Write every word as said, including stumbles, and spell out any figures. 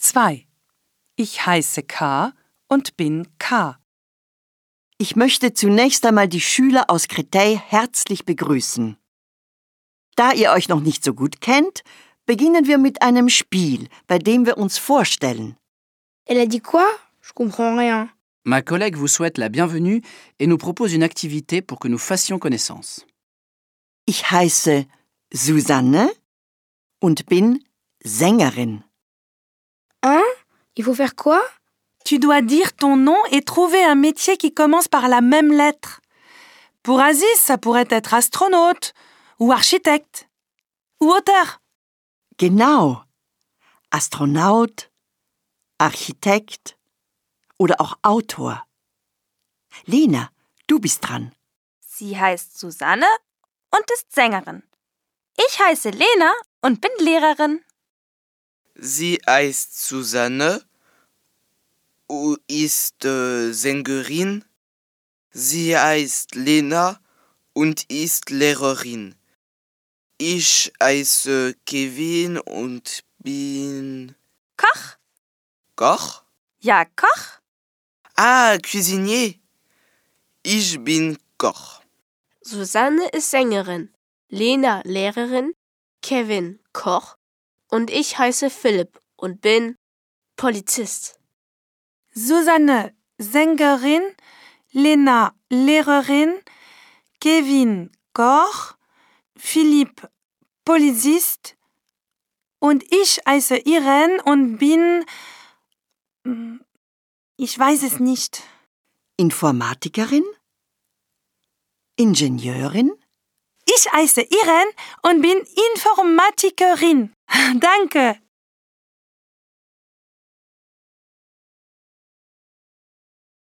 zwei. Ich heiße K und bin K. Ich möchte zunächst einmal die Schüler aus Créteil herzlich begrüßen. Da ihr euch noch nicht so gut kennt, beginnen wir mit einem Spiel, bei dem wir uns vorstellen. Elle a dit quoi? Je comprends rien. Ma collègue vous souhaite la bienvenue et nous propose une activité pour que nous fassions connaissance. Ich heiße Susanne und bin Sängerin. Hein? Il faut faire quoi? Tu dois dire ton nom et trouver un métier qui commence par la même lettre. Pour Aziz, ça pourrait être astronaute ou architecte ou auteur. Genau. Astronaut, Architekt oder auch Autor. Lena, du bist dran. Sie heißt Susanne und ist Sängerin. Ich heiße Lena und bin Lehrerin. Sie heißt Susanne und ist äh, Sängerin. Sie heißt Lena und ist Lehrerin. Ich heiße Kevin und bin... Koch? Koch? Ja, Koch. Ah, Cuisinier. Ich bin Koch. Susanne ist Sängerin, Lena Lehrerin, Kevin Koch und ich heiße Philipp und bin Polizist. Susanne, Sängerin, Lena, Lehrerin, Kevin, Koch, Philipp, Polizist und ich heiße Irene und bin... Ich weiß es nicht. Informatikerin? Ingenieurin? Ich heiße Irene und bin Informatikerin. Danke.